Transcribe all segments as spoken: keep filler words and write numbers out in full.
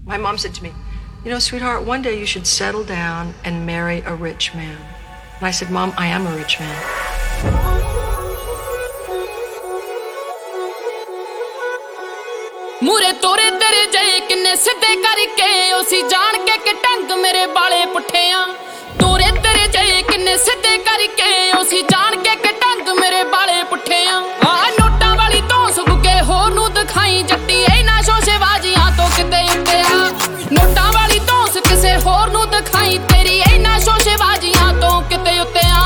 My mom said to me, you know, sweetheart, one day you should settle down and marry a rich man. And I said, Mom, I am a rich man. ਮੂਰੇ ਤੋਰੇ ਤੇਰੇ ਜੇ ਕਿੰਨੇ ਸਿੱਧੇ ਕਰਕੇ ਉਸੀ ਜਾਣ ਕੇ ਕਿ ਟੰਗ ਮੇਰੇ ਬਾਲੇ ਪੁੱਠਿਆਂ ਤੋਰੇ ਤੇਰੇ ਜੇ ਕਿੰਨੇ ਸਿੱਧੇ ਕਰਕੇ ਉਸੀ ਜਾਣ ਕੇ ਕਿ ਟੰਗ ਮੇਰੇ ਬਾਲੇ ਪੁੱਠਿਆਂ ਆ ਨੋਟਾਂ ਵਾਲੀ ਤੋਂ ਸੁੱਕੇ ਹੋਰ ਨੂੰ ਦਿਖਾਈ ਜੱਟੀ ਐ ਨਾ ਸ਼ੋਸ਼ੇਬਾਜ਼ੀਆਂ ਤੋਂ ਕਿਤੇ ਉੱਤੇ ਆ ਨੋਟਾਂ ਵਾਲੀ ਤੋਂ ਕਿਸੇ ਹੋਰ ਨੂੰ ਦਿਖਾਈ ਤੇਰੀ ਐ ਨਾ ਸ਼ੋਸ਼ੇਬਾਜ਼ੀਆਂ ਤੋਂ ਕਿਤੇ ਉੱਤੇ ਆ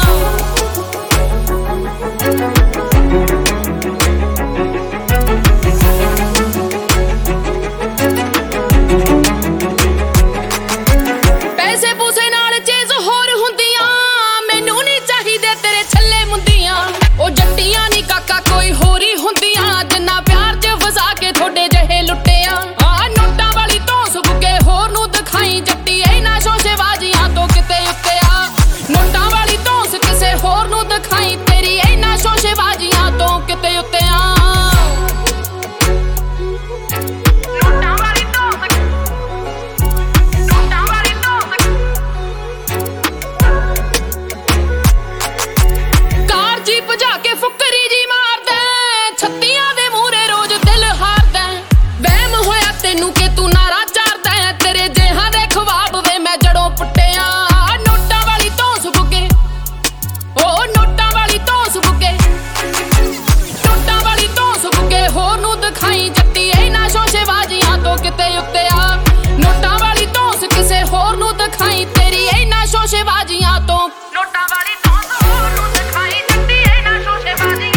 ਕੋਈ ਹੋਰੀ ਹੁੰਦੀਆਂ ਜਿੰਨਾ ਪਿਆਰ ਚ ਫਸਾ ਕੇ ਥੋੜੇ ਜਿਹੇ ਲੁੱਟਿਆ ਆ ਨੋਟਾਂ ਵਾਲੀ ਤੋਂ ਸੁੱਕੇ ਹੋਰ ਨੂੰ ਦਿਖਾਈ ਜੱਟੀ ਐ ਨਾ ਸ਼ੋਸ਼ੇਬਾਜ਼ੀਆਂ ਤੋਂ ਕਿਤੇ ਉੱਤੇ ਆ ਨੋਟਾਂ ਵਾਲੀ ਤੋਂ ਕਿਸੇ ਹੋਰ ਨੂੰ ਦਿਖਾਈ ਤੇਰੀ ਐ ਨਾ ਸ਼ੋਸ਼ੇਬਾਜ਼ੀਆਂ ਤੋਂ ਕਿਤੇ ਉੱਤੇ ਆ ਨੋਟਾਂ ਵਾਲੀ ਤੋਂ ਨੋਟਾਂ ਵਾਲੀ ਤੋਂ ਕਾਰ ਜੀ ਭਜਾ ਕੇ ਫੁੱਕਰੀ ਛੱਤੀਆਂ ਦੇ ਮੂਰੇ ਰੋਜ਼ ਦਿਲ ਹਾਰਦਾ ਵਹਿਮ ਹੋਇਆ ਤੈਨੂੰ ਕਿ ਤੂੰ ਨਾਰਾ ਚਾਰਦਾ ਤੇਰੇ ਜਿਹਾਂ ਦੇ ਖਵਾਬ ਵੇ ਮੈਂ ਜੜੋਂ ਪੁੱਟਿਆ ਨੋਟਾਂ ਵਾਲੀ ਤੋਂ ਸੁੱਕੇ ਓ ਨੋਟਾਂ ਵਾਲੀ ਤੋਂ ਸੁੱਕੇ ਨੋਟਾਂ ਵਾਲੀ ਤੋਂ ਸੁੱਕੇ ਹੋਰ ਨੂੰ ਦਿਖਾਈ ਜੱਟੀ ਐ ਨਾ ਸ਼ੋਸ਼ੇਬਾਜ਼ੀਆਂ ਤੋਂ ਕਿਤੇ ਉੱਤੇ ਆ ਨੋਟਾਂ ਵਾਲੀ ਤੋਂ ਕਿਸੇ ਹੋਰ ਨੂੰ ਦਿਖਾਈ ਤੇਰੀ ਐ ਨਾ ਸ਼ੋਸ਼ੇਬਾਜ਼ੀਆਂ ਤੋਂ ਨੋਟਾਂ ਵਾਲੀ ਤੋਂ ਹੋਰ ਨੂੰ ਦਿਖਾਈ ਜੱਟੀ ਐ ਨਾ ਸ਼ੋਸ਼ੇਬਾਜ਼ੀਆਂ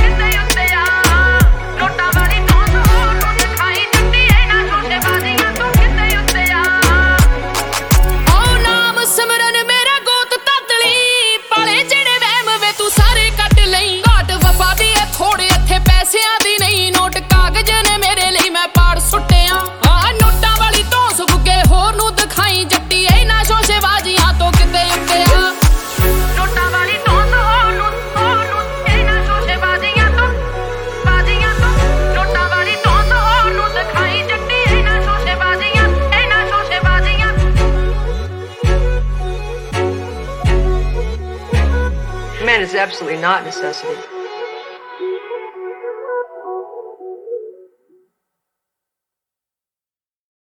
ਥੋੜੇ ਇੱਥੇ ਪੈਸਿਆਂ ਦੀ ਨਹੀਂ ਨੋਟ ਕਾਗਜ਼ ਨੇ ਮੇਰੇ ਲਈ ਮੈਂ ਪਾੜ ਸੁੱਟਿਆ ਆ ਨੋਟਾਂ ਵਾਲੀ ਤੋਂ ਸੁੱਕੇ ਹੋਰ ਨੂੰ ਦਿਖਾਈ ਜੱਟੀ ਐ ਨਾ ਸ਼ੋਸ਼ੇਬਾਜ਼ੀਆਂ ਤੋਂ ਕਿਤੇ ਉੱਤੇ ਆ ਨੋਟਾਂ ਵਾਲੀ ਤੋਂ ਹੋਰ ਨੂੰ ਹੋਰ ਨੂੰ ਐ ਨਾ ਸ਼ੋਸ਼ੇਬਾਜ਼ੀਆਂ ਤੋਂ ਬਾਜ਼ੀਆਂ ਤੋਂ ਨੋਟਾਂ ਵਾਲੀ ਤੋਂ ਹੋਰ ਨੂੰ ਦਿਖਾਈ ਜੱਟੀ ਐ ਨਾ ਸ਼ੋਸ਼ੇਬਾਜ਼ੀਆਂ ਐ ਨਾ ਸ਼ੋਸ਼ੇਬਾਜ਼ੀਆਂ Man is absolutely not necessity.